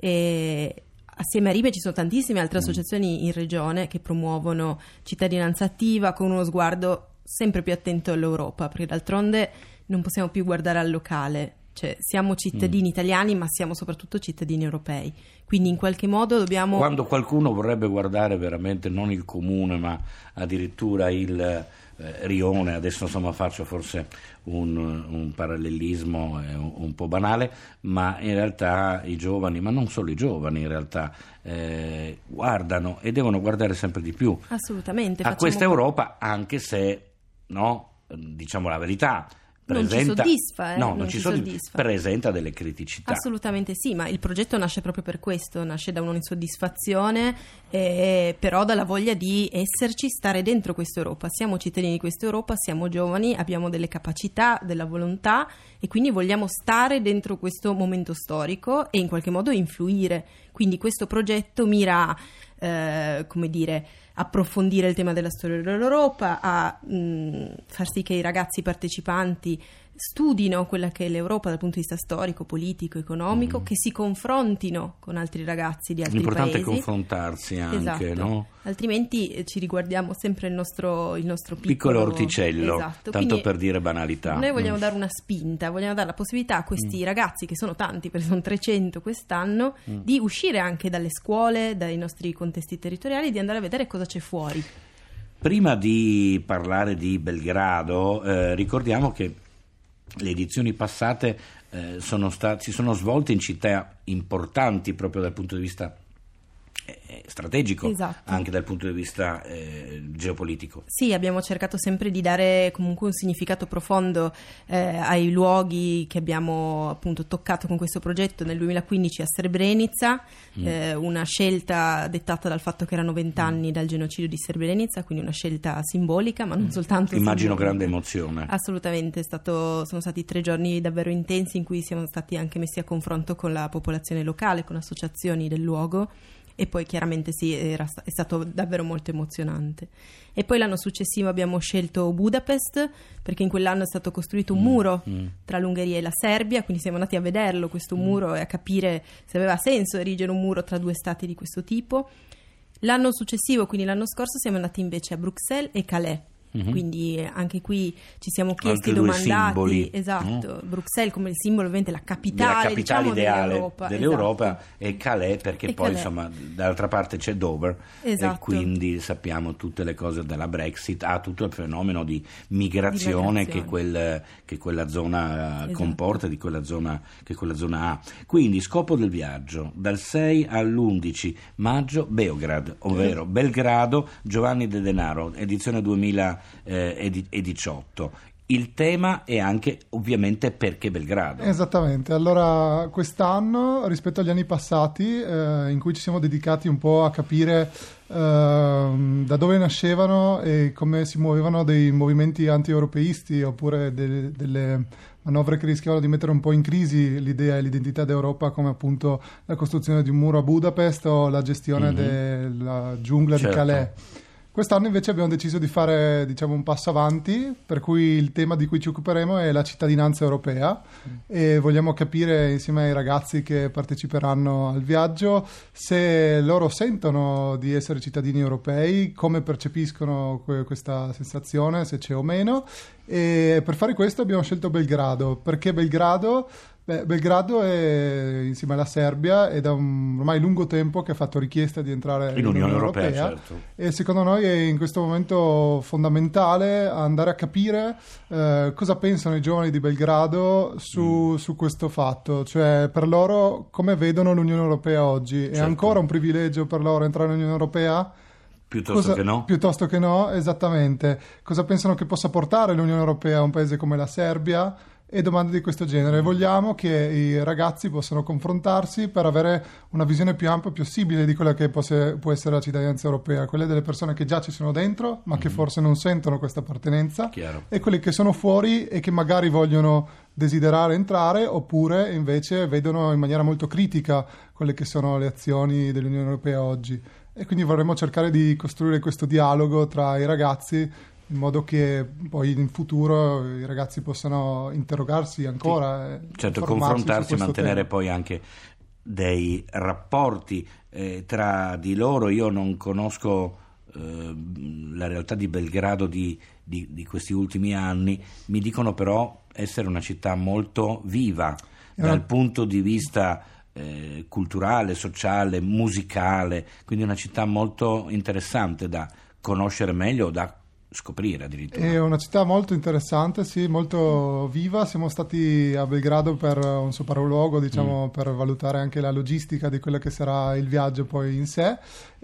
Speaker 11: E assieme a Rime ci sono tantissime altre associazioni in regione che promuovono cittadinanza attiva con uno sguardo sempre più attento all'Europa, perché d'altronde non possiamo più guardare al locale, cioè siamo cittadini mm. italiani, ma siamo soprattutto cittadini europei, quindi in qualche modo dobbiamo...
Speaker 1: Quando qualcuno vorrebbe guardare veramente non il comune, ma addirittura il eh, rione, adesso insomma faccio forse un, un parallelismo eh, un, un po' banale, ma in realtà i giovani, ma non solo i giovani in realtà, eh, guardano e devono guardare sempre di più
Speaker 11: assolutamente
Speaker 1: a questa Europa, anche se, no, diciamo la verità, presenta,
Speaker 11: non ci soddisfa, eh?
Speaker 1: no,
Speaker 11: non,
Speaker 1: non
Speaker 11: ci
Speaker 1: ci
Speaker 11: soddisfa.
Speaker 1: presenta delle criticità.
Speaker 11: Assolutamente sì, ma il progetto nasce proprio per questo, nasce da un'insoddisfazione, eh, però dalla voglia di esserci, stare dentro questa Europa. Siamo cittadini di questa Europa, siamo giovani, abbiamo delle capacità, della volontà, e quindi vogliamo stare dentro questo momento storico e in qualche modo influire. Quindi questo progetto mira, eh, come dire, approfondire il tema della storia dell'Europa, a mh, far sì che i ragazzi partecipanti studino quella che è l'Europa dal punto di vista storico, politico, economico, mm. che si confrontino con altri ragazzi di altri
Speaker 1: L'importante
Speaker 11: paesi.
Speaker 1: L'importante è confrontarsi anche,
Speaker 11: esatto.
Speaker 1: no?
Speaker 11: Altrimenti eh, ci riguardiamo sempre il nostro, il nostro piccolo,
Speaker 1: piccolo orticello,
Speaker 11: esatto.
Speaker 1: tanto
Speaker 11: Quindi
Speaker 1: per dire banalità.
Speaker 11: Noi vogliamo
Speaker 1: mm.
Speaker 11: dare una spinta, vogliamo dare la possibilità a questi mm. ragazzi, che sono tanti, perché sono trecento quest'anno, mm. di uscire anche dalle scuole, dai nostri contesti territoriali, di andare a vedere cosa c'è fuori.
Speaker 1: Prima di parlare di Belgrado, eh, ricordiamo che le edizioni passate eh, sono state, si sono svolte in città importanti proprio dal punto di vista eh, strategico,
Speaker 11: esatto.
Speaker 1: anche dal punto di vista eh, geopolitico.
Speaker 11: Sì, abbiamo cercato sempre di dare comunque un significato profondo eh, ai luoghi che abbiamo appunto toccato con questo progetto. Nel duemilaquindici a Srebrenica, mm. eh, una scelta dettata dal fatto che erano vent'anni mm. dal genocidio di Srebrenica, quindi una scelta simbolica, ma non soltanto
Speaker 1: immagino
Speaker 11: simbolica.
Speaker 1: Grande emozione.
Speaker 11: Assolutamente, è stato, sono stati tre giorni davvero intensi in cui siamo stati anche messi a confronto con la popolazione locale, con associazioni del luogo, e poi chiaramente sì, era, è stato davvero molto emozionante. E poi l'anno successivo abbiamo scelto Budapest, perché in quell'anno è stato costruito un mm, muro mm. tra l'Ungheria e la Serbia, quindi siamo andati a vederlo questo mm. muro e a capire se aveva senso erigere un muro tra due stati di questo tipo. L'anno successivo, quindi l'anno scorso, siamo andati invece a Bruxelles e Calais. Mm-hmm. Quindi anche qui ci siamo chiesti,
Speaker 1: Altri
Speaker 11: domandati,
Speaker 1: simboli,
Speaker 11: esatto,
Speaker 1: no?
Speaker 11: Bruxelles come il simbolo ovviamente la capitale,
Speaker 1: la capitale
Speaker 11: diciamo,
Speaker 1: ideale
Speaker 11: dell'Europa,
Speaker 1: dell'Europa
Speaker 11: esatto.
Speaker 1: E Calais perché
Speaker 11: e
Speaker 1: poi
Speaker 11: Calais.
Speaker 1: Insomma dall'altra parte c'è Dover,
Speaker 11: esatto.
Speaker 1: E quindi sappiamo tutte le cose della Brexit, ha ah, tutto il fenomeno di migrazione, di migrazione. Che, quel, che quella zona esatto. comporta, di quella zona che quella zona ha. Quindi scopo del viaggio dal sei all'undici maggio Beograd, ovvero mm. Belgrado, Giovanni De Denaro, edizione duemiladiciotto. Il tema è anche ovviamente perché Belgrado.
Speaker 12: Esattamente, allora quest'anno rispetto agli anni passati eh, in cui ci siamo dedicati un po' a capire eh, da dove nascevano e come si muovevano dei movimenti anti-europeisti oppure de- delle manovre che rischiavano di mettere un po' in crisi l'idea e l'identità d'Europa, come appunto la costruzione di un muro a Budapest o la gestione mm-hmm. della giungla certo. di Calais. Quest'anno invece abbiamo deciso di fare, diciamo, un passo avanti, per cui il tema di cui ci occuperemo è la cittadinanza europea mm. e vogliamo capire insieme ai ragazzi che parteciperanno al viaggio se loro sentono di essere cittadini europei, come percepiscono que- questa sensazione, se c'è o meno. E per fare questo abbiamo scelto Belgrado. Perché Belgrado? Beh, Belgrado è, insieme alla Serbia, è da un ormai lungo tempo che ha fatto richiesta di entrare in
Speaker 1: nell'Unione Europea,
Speaker 12: Europea
Speaker 1: certo.
Speaker 12: E secondo noi è in questo momento fondamentale andare a capire eh, cosa pensano i giovani di Belgrado su, mm. su questo fatto, cioè per loro come vedono l'Unione Europea oggi. Certo. È ancora un privilegio per loro entrare nell'Unione Europea?
Speaker 1: Piuttosto
Speaker 12: Cosa,
Speaker 1: che no?
Speaker 12: Piuttosto che no, esattamente. Cosa pensano che possa portare l'Unione Europea a un paese come la Serbia? E domande di questo genere. Vogliamo che i ragazzi possano confrontarsi per avere una visione più ampia possibile di quella che può essere la cittadinanza europea, quelle delle persone che già ci sono dentro ma mm-hmm. che forse non sentono questa appartenenza. Chiaro. E quelle che sono fuori e che magari vogliono desiderare entrare, oppure invece vedono in maniera molto critica quelle che sono le azioni dell'Unione Europea oggi. E quindi vorremmo cercare di costruire questo dialogo tra i ragazzi, in modo che poi in futuro i ragazzi possano interrogarsi ancora.
Speaker 1: Sì, certo, confrontarsi e mantenere tema. Poi anche dei rapporti eh, tra di loro. Io non conosco eh, la realtà di Belgrado di, di, di questi ultimi anni, mi dicono però essere una città molto viva e dal una... punto di vista eh, culturale, sociale, musicale, quindi una città molto interessante da conoscere meglio, da scoprire addirittura.
Speaker 12: È una città molto interessante, sì, molto viva. Siamo stati a Belgrado per un sopralluogo, diciamo, mm. per valutare anche la logistica di quello che sarà il viaggio poi in sé,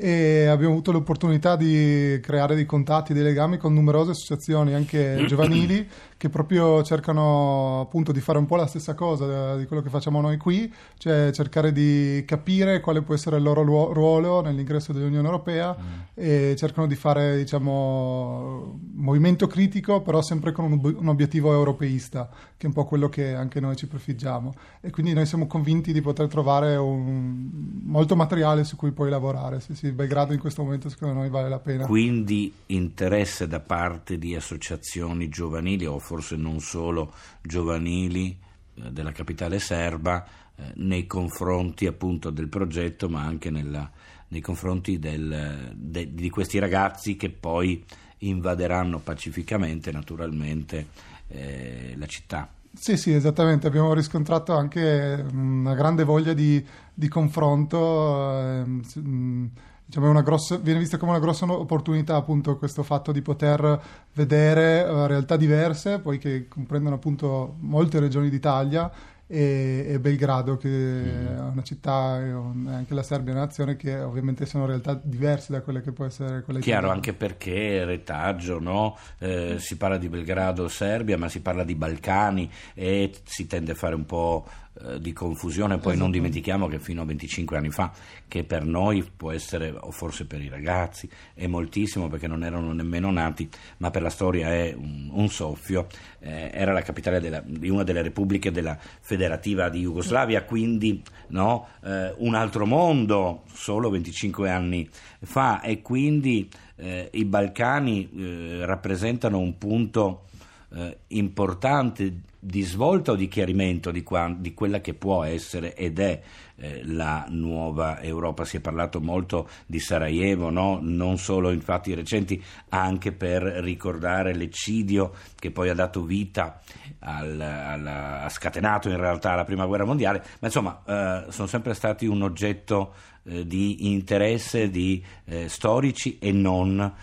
Speaker 12: e abbiamo avuto l'opportunità di creare dei contatti, dei legami con numerose associazioni anche giovanili che proprio cercano appunto di fare un po' la stessa cosa di quello che facciamo noi qui, cioè cercare di capire quale può essere il loro ruolo nell'ingresso dell'Unione Europea mm. e cercano di fare, diciamo, movimento critico, però sempre con un, un obiettivo europeista, che è un po' quello che anche noi ci prefiggiamo, e quindi noi siamo convinti di poter trovare un, molto materiale su cui poi lavorare. Sì, sì, Belgrado in questo momento secondo noi vale la pena.
Speaker 1: Quindi interesse da parte di associazioni giovanili, o forse non solo giovanili, eh, della capitale serba, eh, nei confronti appunto del progetto, ma anche nella, nei confronti del, de, di questi ragazzi che poi invaderanno pacificamente, naturalmente, eh, la città.
Speaker 12: Sì, sì, esattamente. Abbiamo riscontrato anche una grande voglia di, di confronto. Eh, diciamo, è una grossa, viene vista come una grossa opportunità appunto questo fatto di poter vedere uh, realtà diverse, poi che comprendono appunto molte regioni d'Italia, e, e Belgrado, che mm. è una città, e anche la Serbia è una nazione che ovviamente sono realtà diverse da quelle che può essere quella
Speaker 1: chiaro,
Speaker 12: italiana.
Speaker 1: Anche perché retaggio, no? Eh, si parla di Belgrado, Serbia, ma si parla di Balcani e si tende a fare un po' di confusione. Poi esatto. Non dimentichiamo che fino a venticinque anni fa, che per noi può essere, o forse per i ragazzi è moltissimo perché non erano nemmeno nati, ma per la storia è un, un soffio, eh, era la capitale della, di una delle repubbliche della federativa di Jugoslavia, quindi no, eh, un altro mondo solo venticinque anni fa, e quindi eh, i Balcani eh, rappresentano un punto eh, importante di svolta o di chiarimento di, qua, di quella che può essere ed è eh, la nuova Europa. Si è parlato molto di Sarajevo, no? Non solo in fatti recenti, anche per ricordare l'eccidio che poi ha dato vita al, al, ha scatenato in realtà la prima guerra mondiale, ma insomma eh, sono sempre stati un oggetto eh, di interesse di eh, storici e non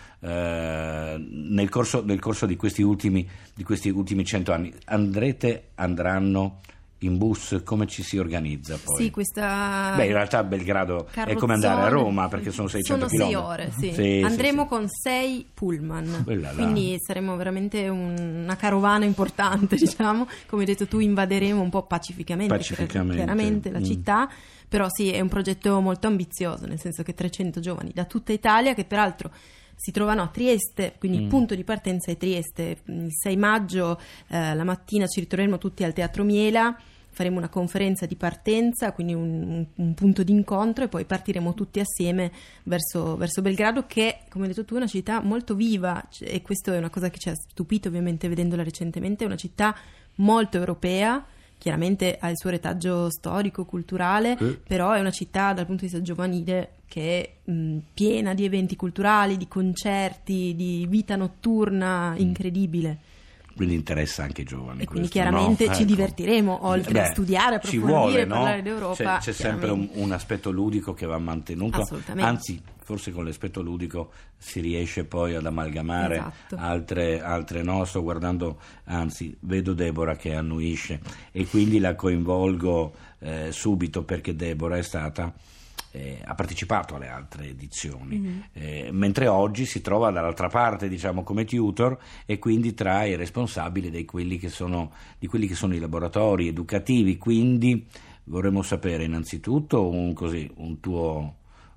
Speaker 1: eh, nel corso, nel corso di questi ultimi di questi ultimi cento anni. Andrete, andranno in bus, come ci si organizza poi?
Speaker 11: Sì, questa
Speaker 1: Beh, in realtà Belgrado è come andare a Roma, perché sono seicento chilometri.
Speaker 11: Sono sei ore, sì. sì Andremo sì, sì. con sei pullman, Bella quindi là. saremo veramente un, una carovana importante, diciamo. Come hai detto tu, invaderemo un po' pacificamente,
Speaker 1: pacificamente.
Speaker 11: chiaramente la mm. città, però sì, è un progetto molto ambizioso, nel senso che trecento giovani da tutta Italia, che peraltro si trovano a Trieste, quindi mm. il punto di partenza è Trieste. Il sei maggio eh, la mattina ci ritroveremo tutti al Teatro Miela, faremo una conferenza di partenza, quindi un, un punto di incontro, e poi partiremo tutti assieme verso, verso Belgrado, che, come hai detto tu, è una città molto viva, e questo è una cosa che ci ha stupito ovviamente vedendola recentemente. È una città molto europea, chiaramente ha il suo retaggio storico, culturale, eh. però è una città dal punto di vista giovanile che è mh, piena di eventi culturali, di concerti, di vita notturna incredibile.
Speaker 1: Quindi interessa anche i giovani.
Speaker 11: E quindi
Speaker 1: questo,
Speaker 11: chiaramente
Speaker 1: no?
Speaker 11: ci
Speaker 1: ecco.
Speaker 11: divertiremo, oltre
Speaker 1: Beh,
Speaker 11: a studiare, approfondire,
Speaker 1: vuole, no?
Speaker 11: parlare d'Europa.
Speaker 1: C'è, c'è sempre un, un aspetto ludico che va mantenuto, anzi forse con l'aspetto ludico si riesce poi ad amalgamare
Speaker 11: esatto.
Speaker 1: altre, altre no, sto guardando, anzi vedo Deborah che annuisce e quindi la coinvolgo eh, subito, perché Deborah è stata Eh, ha partecipato alle altre edizioni, mm-hmm. eh, mentre oggi si trova dall'altra parte, diciamo, come tutor, e quindi tra i responsabili di quelli che sono, di quelli che sono i laboratori educativi. Quindi vorremmo sapere innanzitutto un, così, un tuo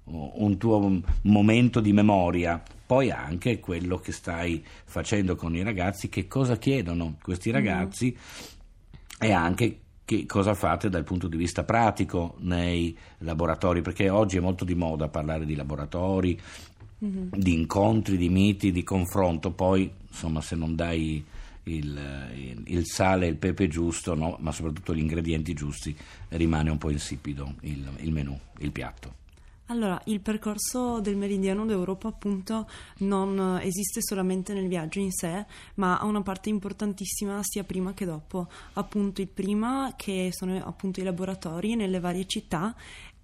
Speaker 1: un tuo momento di memoria, poi anche quello che stai facendo con i ragazzi, che cosa chiedono questi ragazzi, mm-hmm. e anche che cosa fate dal punto di vista pratico nei laboratori, perché oggi è molto di moda parlare di laboratori, mm-hmm. di incontri, di miti, di confronto, poi insomma se non dai il, il, il sale e il pepe giusto, no? Ma soprattutto gli ingredienti giusti, rimane un po' insipido il, il menù, il piatto.
Speaker 13: Allora, il percorso del Meridiano d'Europa appunto non esiste solamente nel viaggio in sé, ma ha una parte importantissima sia prima che dopo. Appunto il prima, che sono appunto i laboratori nelle varie città,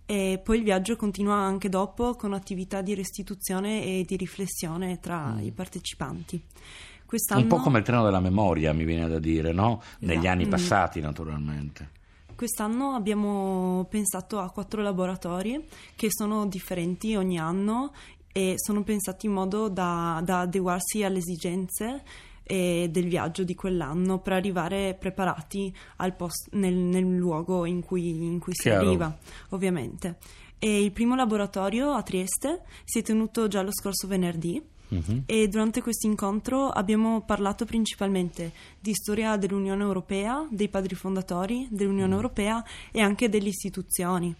Speaker 13: e poi il viaggio continua anche dopo con attività di restituzione e di riflessione tra mm. i partecipanti. Quest'anno...
Speaker 1: Un po' come il treno della memoria, mi viene da dire, no? Negli
Speaker 13: esatto.
Speaker 1: anni passati, mm. naturalmente.
Speaker 13: Quest'anno abbiamo pensato a quattro laboratori che sono differenti ogni anno e sono pensati in modo da, da adeguarsi alle esigenze e del viaggio di quell'anno, per arrivare preparati al post, nel, nel luogo in cui, in cui si
Speaker 1: Chiaro.
Speaker 13: arriva, ovviamente. E il primo laboratorio a Trieste si è tenuto già lo scorso venerdì. Uh-huh. E durante questo incontro abbiamo parlato principalmente di storia dell'Unione Europea, dei padri fondatori dell'Unione uh-huh. Europea e anche delle istituzioni.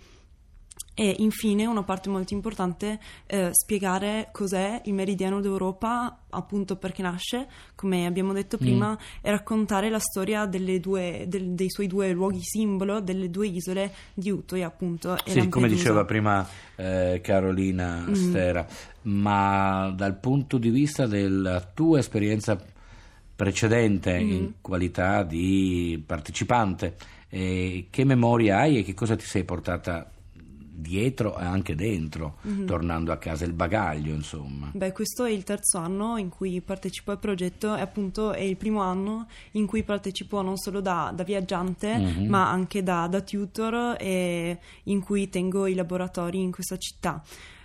Speaker 13: E infine una parte molto importante, eh, spiegare cos'è il Meridiano d'Europa, appunto perché nasce, come abbiamo detto prima, mm. e raccontare la storia delle due, del, dei suoi due luoghi simbolo, delle due isole di Utøya, appunto, e
Speaker 1: sì,
Speaker 13: Lampedusa.
Speaker 1: Come diceva prima eh, Carolina mm. Stera, ma dal punto di vista della tua esperienza precedente mm. in qualità di partecipante, eh, che memoria hai e che cosa ti sei portata dietro e anche dentro, mm-hmm. tornando a casa, il bagaglio, insomma?
Speaker 13: Beh, questo è il terzo anno in cui partecipo al progetto e appunto è il primo anno in cui partecipo non solo da, da viaggiante, mm-hmm. ma anche da, da tutor, e in cui tengo i laboratori in questa città.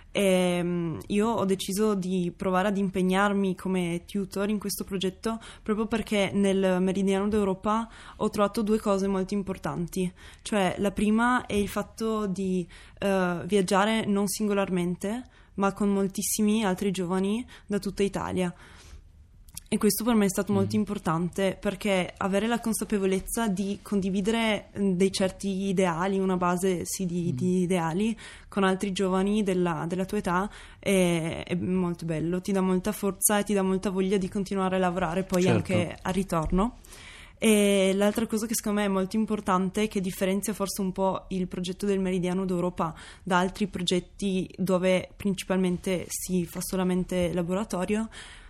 Speaker 13: E io ho deciso di provare ad impegnarmi come tutor in questo progetto proprio perché nel Meridiano d'Europa ho trovato due cose molto importanti, cioè la prima è il fatto di uh, viaggiare non singolarmente ma con moltissimi altri giovani da tutta Italia. E questo per me è stato mm. molto importante, perché avere la consapevolezza di condividere dei certi ideali, una base sì di, mm. di ideali con altri giovani della, della tua età è, è molto bello, ti dà molta forza e ti dà molta voglia di continuare a lavorare poi certo. anche al ritorno. E l'altra cosa che secondo me è molto importante, che differenzia forse un po' il progetto del Meridiano d'Europa da altri progetti dove principalmente si fa solamente laboratorio,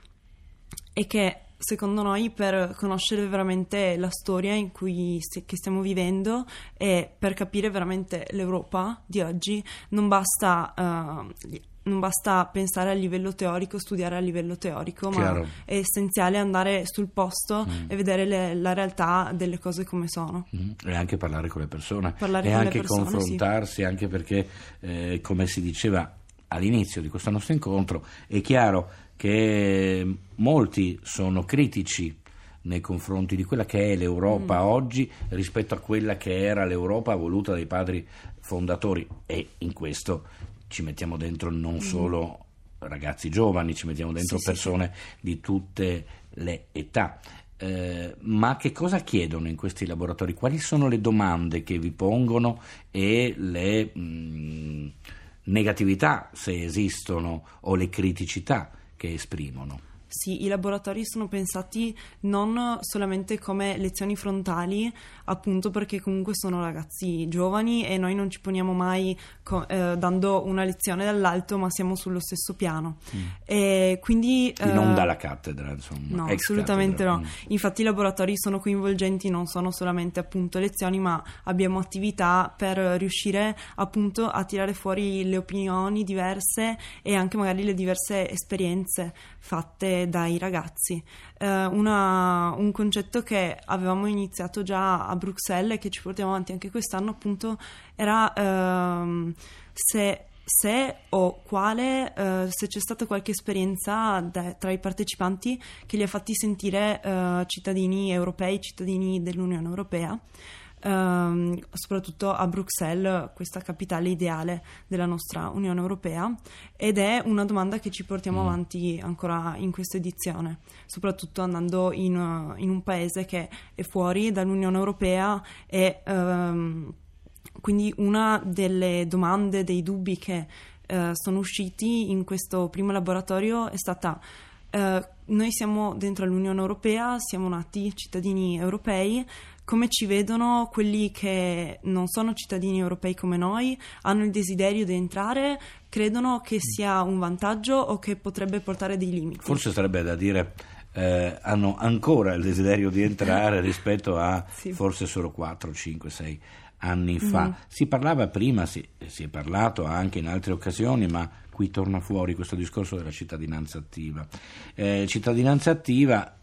Speaker 13: e che secondo noi per conoscere veramente la storia in cui st- che stiamo vivendo e per capire veramente l'Europa di oggi non basta uh, non basta pensare a livello teorico, studiare a livello teorico,
Speaker 1: Chiaro.
Speaker 13: ma è essenziale andare sul posto mm. e vedere le, la realtà delle cose come sono.
Speaker 1: Mm. E anche parlare con le persone
Speaker 13: parlare
Speaker 1: e
Speaker 13: con
Speaker 1: anche
Speaker 13: le persone,
Speaker 1: confrontarsi,
Speaker 13: sì.
Speaker 1: anche perché eh, come si diceva all'inizio di questo nostro incontro, è chiaro che molti sono critici nei confronti di quella che è l'Europa mm. oggi rispetto a quella che era l'Europa voluta dai padri fondatori, e in questo ci mettiamo dentro non solo ragazzi giovani, ci mettiamo dentro sì, persone sì. di tutte le età. Eh, ma che cosa chiedono in questi laboratori? Quali sono le domande che vi pongono e le mh, negatività, se esistono, o le criticità che esprimono?
Speaker 13: Sì, i laboratori sono pensati non solamente come lezioni frontali, appunto perché comunque sono ragazzi giovani e noi non ci poniamo mai co- eh, dando una lezione dall'alto, ma siamo sullo stesso piano. Mm. E quindi,
Speaker 1: quindi
Speaker 13: eh,
Speaker 1: non dalla cattedra, insomma.
Speaker 13: No,
Speaker 1: ex
Speaker 13: assolutamente
Speaker 1: cattedra.
Speaker 13: no.
Speaker 1: Mm.
Speaker 13: Infatti i laboratori sono coinvolgenti, non sono solamente appunto lezioni, ma abbiamo attività per riuscire appunto a tirare fuori le opinioni diverse e anche magari le diverse esperienze fatte dai ragazzi. Eh, una, un concetto che avevamo iniziato già a Bruxelles e che ci portiamo avanti anche quest'anno appunto era ehm, se, se o quale eh, se c'è stata qualche esperienza da, tra i partecipanti che li ha fatti sentire eh, cittadini europei, cittadini dell'Unione Europea. Um, soprattutto a Bruxelles, questa capitale ideale della nostra Unione Europea, ed è una domanda che ci portiamo mm. avanti ancora in questa edizione, soprattutto andando in, uh, in un paese che è fuori dall'Unione Europea e um, quindi una delle domande, dei dubbi che uh, sono usciti in questo primo laboratorio è stata uh, noi siamo dentro l'Unione Europea, siamo nati cittadini europei, come ci vedono quelli che non sono cittadini europei come noi, hanno il desiderio di entrare, credono che sia un vantaggio o che potrebbe portare dei limiti?
Speaker 1: Forse sarebbe da dire eh, hanno ancora il desiderio di entrare rispetto a sì. forse solo quattro, cinque, sei anni fa. Mm. Si parlava prima, si, si è parlato anche in altre occasioni, ma qui torna fuori questo discorso della cittadinanza attiva. Eh, cittadinanza attiva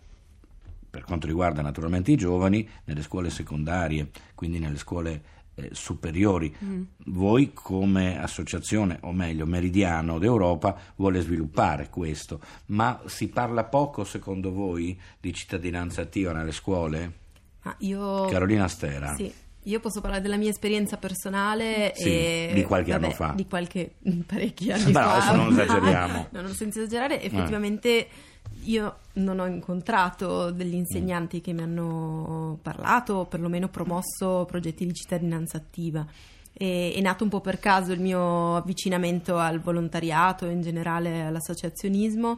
Speaker 1: per quanto riguarda naturalmente i giovani, nelle scuole secondarie, quindi nelle scuole eh, superiori. Mm. Voi come associazione, o meglio Meridiano d'Europa, vuole sviluppare questo, ma si parla poco secondo voi di cittadinanza attiva nelle scuole?
Speaker 11: Ah, io...
Speaker 1: Carolina Stera.
Speaker 11: Sì. Io posso parlare della mia esperienza personale
Speaker 1: sì,
Speaker 11: e
Speaker 1: di qualche
Speaker 11: vabbè,
Speaker 1: anno fa.
Speaker 11: Di qualche parecchi anni
Speaker 1: Beh,
Speaker 11: fa.
Speaker 1: Adesso non esageriamo.
Speaker 11: No, non senza esagerare, effettivamente eh. io non ho incontrato degli insegnanti mm. che mi hanno parlato o perlomeno promosso progetti di cittadinanza attiva. E, è nato un po' per caso il mio avvicinamento al volontariato e in generale all'associazionismo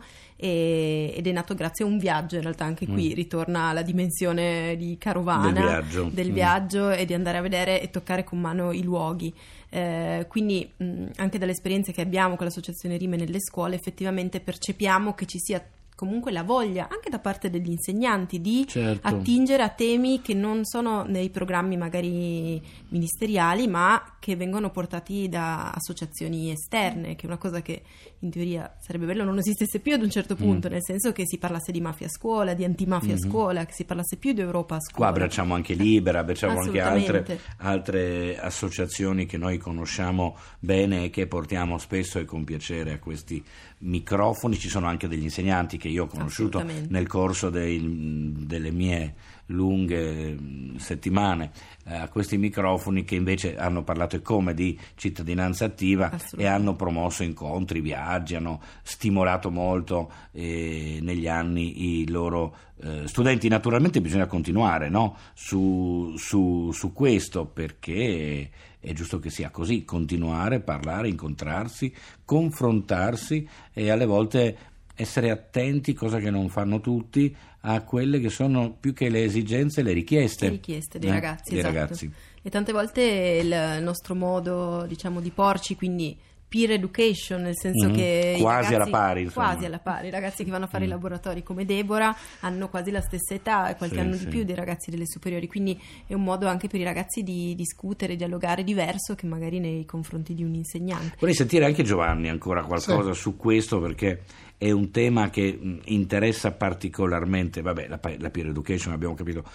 Speaker 11: e, ed è nato grazie a un viaggio. In realtà anche qui mm. ritorna la dimensione di carovana
Speaker 1: del viaggio,
Speaker 11: del
Speaker 1: mm.
Speaker 11: viaggio e di andare a vedere e toccare con mano i luoghi. Eh, quindi mh, anche dalle esperienze che abbiamo con l'associazione Rime nelle scuole effettivamente percepiamo che ci sia comunque la voglia anche da parte degli insegnanti di
Speaker 1: certo.
Speaker 11: attingere a temi che non sono nei programmi magari ministeriali ma che vengono portati da associazioni esterne, che è una cosa che in teoria sarebbe bello non esistesse più ad un certo punto, mm. nel senso che si parlasse di mafia a scuola, di antimafia mm-hmm. a scuola, che si parlasse più di Europa a scuola.
Speaker 1: Qua abbracciamo anche Libera, abbracciamo anche altre, altre associazioni che noi conosciamo bene e che portiamo spesso e con piacere a questi microfoni. Ci sono anche degli insegnanti che io ho conosciuto nel corso dei, delle mie lunghe settimane eh, a questi microfoni, che invece hanno parlato come di cittadinanza attiva e hanno promosso incontri, viaggi, hanno stimolato molto eh, negli anni i loro eh, studenti. Naturalmente bisogna continuare, no? su, su, su questo, perché è giusto che sia così, continuare, parlare, incontrarsi, confrontarsi e alle volte essere attenti, cosa che non fanno tutti, a quelle che sono più che le esigenze, le richieste.
Speaker 11: Le richieste dei
Speaker 1: eh?
Speaker 11: ragazzi,
Speaker 1: dei
Speaker 11: esatto.
Speaker 1: ragazzi.
Speaker 11: E tante volte il nostro modo, diciamo, di porci, quindi peer education, nel senso
Speaker 1: mm-hmm.
Speaker 11: che
Speaker 1: quasi
Speaker 11: i ragazzi,
Speaker 1: alla pari, insomma.
Speaker 11: quasi alla pari, i ragazzi che vanno a fare mm. i laboratori come Deborah hanno quasi la stessa età e qualche
Speaker 1: sì,
Speaker 11: anno
Speaker 1: sì.
Speaker 11: di più dei ragazzi delle superiori, quindi è un modo anche per i ragazzi di discutere, dialogare diverso che magari nei confronti di un insegnante.
Speaker 1: Vorrei sentire anche Giovanni ancora qualcosa
Speaker 12: sì.
Speaker 1: su questo, perché è un tema che mh, interessa particolarmente, vabbè, la, la peer education abbiamo capito,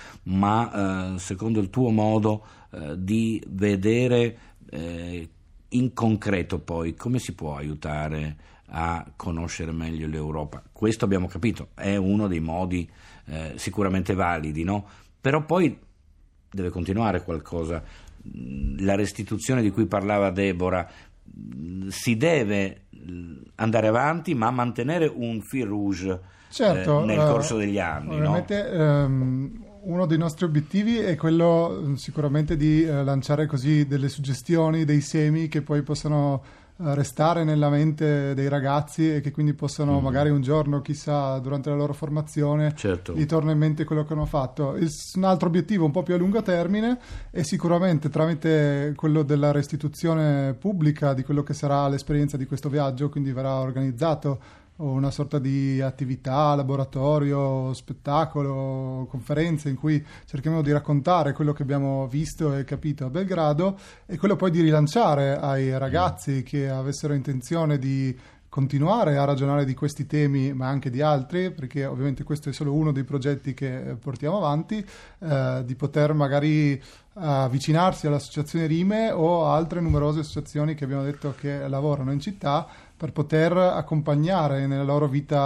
Speaker 1: ma eh, secondo il tuo modo eh, di vedere eh, in concreto poi come si può aiutare a conoscere meglio l'Europa? Questo abbiamo capito, è uno dei modi eh, sicuramente validi, no? Però poi deve continuare qualcosa. La restituzione di cui parlava Deborah si deve andare avanti ma mantenere un fil rouge
Speaker 12: certo,
Speaker 1: eh, nel
Speaker 12: uh,
Speaker 1: corso degli anni.
Speaker 12: Ovviamente
Speaker 1: no?
Speaker 12: um, uno dei nostri obiettivi è quello sicuramente di uh, lanciare così delle suggestioni, dei semi che poi possono uh, restare nella mente dei ragazzi e che quindi possono mm-hmm. magari un giorno, chissà, durante la loro formazione
Speaker 1: certo.
Speaker 12: gli torna in mente quello che hanno fatto. Il, un altro obiettivo un po' più a lungo termine è sicuramente tramite quello della restituzione pubblica di quello che sarà l'esperienza di questo viaggio, quindi verrà organizzato una sorta di attività, laboratorio, spettacolo, conferenze in cui cerchiamo di raccontare quello che abbiamo visto e capito a Belgrado e quello poi di rilanciare ai ragazzi che avessero intenzione di continuare a ragionare di questi temi ma anche di altri, perché ovviamente questo è solo uno dei progetti che portiamo avanti, eh, di poter magari avvicinarsi all'associazione Rime o a altre numerose associazioni che abbiamo detto che lavorano in città per poter accompagnare nella loro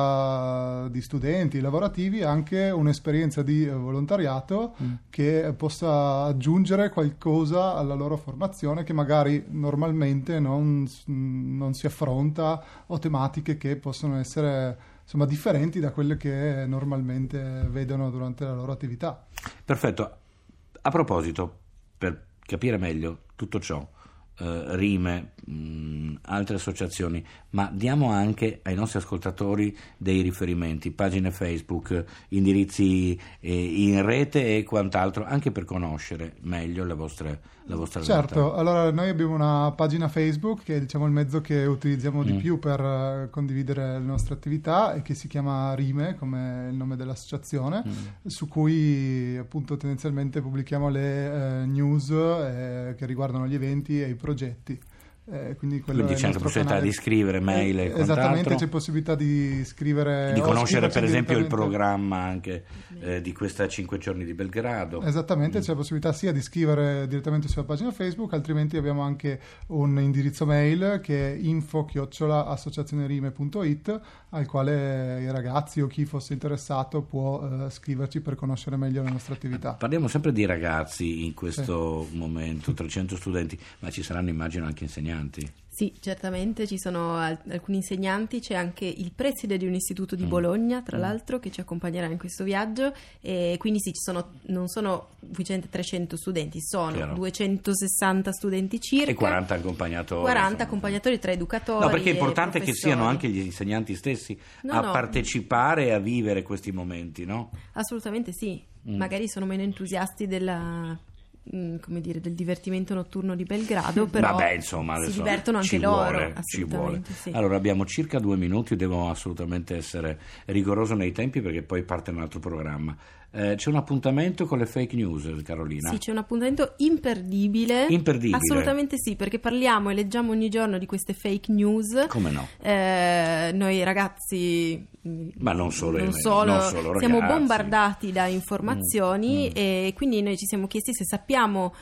Speaker 12: vita di studenti, lavorativi, anche un'esperienza di volontariato mm. che possa aggiungere qualcosa alla loro formazione che magari normalmente non, non si affronta, o tematiche che possono essere insomma differenti da quelle che normalmente vedono durante la loro attività.
Speaker 1: Perfetto. A proposito, per capire meglio tutto ciò, Uh, Rime, mh, altre associazioni, ma diamo anche ai nostri ascoltatori dei riferimenti, pagine Facebook, indirizzi eh, in rete e quant'altro, anche per conoscere meglio le vostre, la vostra
Speaker 12: certo,
Speaker 1: realtà.
Speaker 12: Allora noi abbiamo una pagina Facebook che è diciamo il mezzo che utilizziamo di
Speaker 1: mm.
Speaker 12: più per uh, condividere le nostre attività e che si chiama Rime, come il nome dell'associazione, mm. su cui appunto tendenzialmente pubblichiamo le uh, news eh, che riguardano gli eventi e i progetti. Eh, quindi
Speaker 1: quindi c'è la possibilità canale. di scrivere mail e
Speaker 12: esattamente, c'è possibilità di scrivere
Speaker 1: di conoscere per esempio il programma anche eh, di questa cinque giorni di Belgrado.
Speaker 12: Esattamente,
Speaker 1: mm.
Speaker 12: c'è la possibilità sia di scrivere direttamente sulla pagina Facebook, altrimenti abbiamo anche un indirizzo mail che è info chiocciola associazionerime punto it, al quale i ragazzi o chi fosse interessato può eh, scriverci per conoscere meglio le nostre attività.
Speaker 1: Parliamo sempre di ragazzi in questo sì. momento, trecento studenti, ma ci saranno immagino anche insegnanti.
Speaker 11: Sì, certamente ci sono al- alcuni insegnanti, c'è anche il preside di un istituto di Bologna, tra mm. l'altro, che ci accompagnerà in questo viaggio, e quindi sì, ci sono, non sono ufficialmente trecento studenti, sono Chiaro. duecentosessanta studenti circa
Speaker 1: e quaranta accompagnatori.
Speaker 11: quaranta
Speaker 1: insomma.
Speaker 11: accompagnatori tra educatori.
Speaker 1: No, perché è importante
Speaker 11: e
Speaker 1: che siano anche gli insegnanti stessi
Speaker 11: no,
Speaker 1: a
Speaker 11: no.
Speaker 1: partecipare e a vivere questi momenti, no?
Speaker 11: Assolutamente sì,
Speaker 1: mm.
Speaker 11: magari sono meno entusiasti della... come dire, del divertimento notturno di Belgrado, però
Speaker 1: Vabbè, insomma, adesso
Speaker 11: si divertono anche
Speaker 1: ci
Speaker 11: loro.
Speaker 1: Vuole, ci vuole.
Speaker 11: Sì.
Speaker 1: Allora abbiamo circa due minuti, devo assolutamente essere rigoroso nei tempi perché poi parte un altro programma. Eh, c'è un appuntamento con le fake news, Carolina?
Speaker 11: Sì, c'è un appuntamento imperdibile.
Speaker 1: Imperdibile?
Speaker 11: Assolutamente sì, perché parliamo e leggiamo ogni giorno di queste fake news.
Speaker 1: Come no?
Speaker 11: Eh, noi ragazzi,
Speaker 1: ma non solo,
Speaker 11: non
Speaker 1: io,
Speaker 11: solo,
Speaker 1: non solo
Speaker 11: siamo
Speaker 1: ragazzi. bombardati
Speaker 11: da informazioni mm, mm. e quindi noi ci siamo chiesti se sappiamo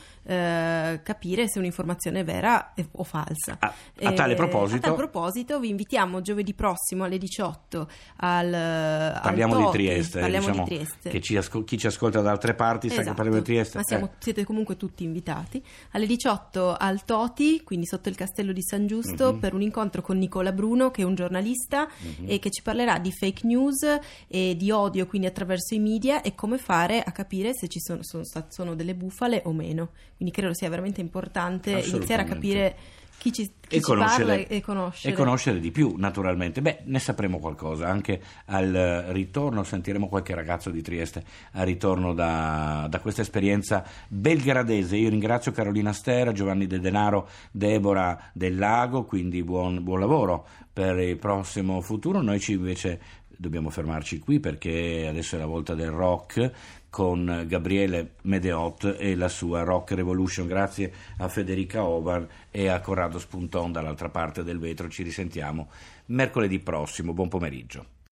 Speaker 11: eh, capire se un'informazione è vera o falsa.
Speaker 1: A, a, tale proposito,
Speaker 11: a tal proposito vi invitiamo giovedì prossimo alle diciotto al
Speaker 1: Parliamo
Speaker 11: al
Speaker 1: di Trieste,
Speaker 11: parliamo
Speaker 1: diciamo,
Speaker 11: di Trieste.
Speaker 1: Che ci ascol- chi ci ascolta da altre parti
Speaker 11: esatto,
Speaker 1: sa che parliamo di Trieste.
Speaker 11: Ma siamo,
Speaker 1: eh.
Speaker 11: siete comunque tutti invitati alle diciotto al Toti, quindi sotto il castello di San Giusto, mm-hmm. per un incontro con Nicola Bruno, che è un giornalista mm-hmm. e che ci parlerà di fake news e di odio, quindi attraverso i media, e come fare a capire se ci sono, sono, sono delle bufale o meno. Quindi credo sia veramente importante iniziare a capire chi ci, chi
Speaker 1: e,
Speaker 11: ci parla e conoscere.
Speaker 1: e conoscere di più, naturalmente. Beh, ne sapremo qualcosa anche al ritorno, sentiremo qualche ragazzo di Trieste al ritorno da, da questa esperienza belgradese. Io ringrazio Carolina Stera, Giovanni De Denaro, Deborah Del Lago, quindi buon, buon lavoro per il prossimo futuro. Noi ci invece dobbiamo fermarci qui perché adesso è la volta del rock con Gabriele Medeot e la sua Rock Revolution. Grazie a Federica Oban e a Corrado Spunton dall'altra parte del vetro. Ci risentiamo mercoledì prossimo. Buon pomeriggio.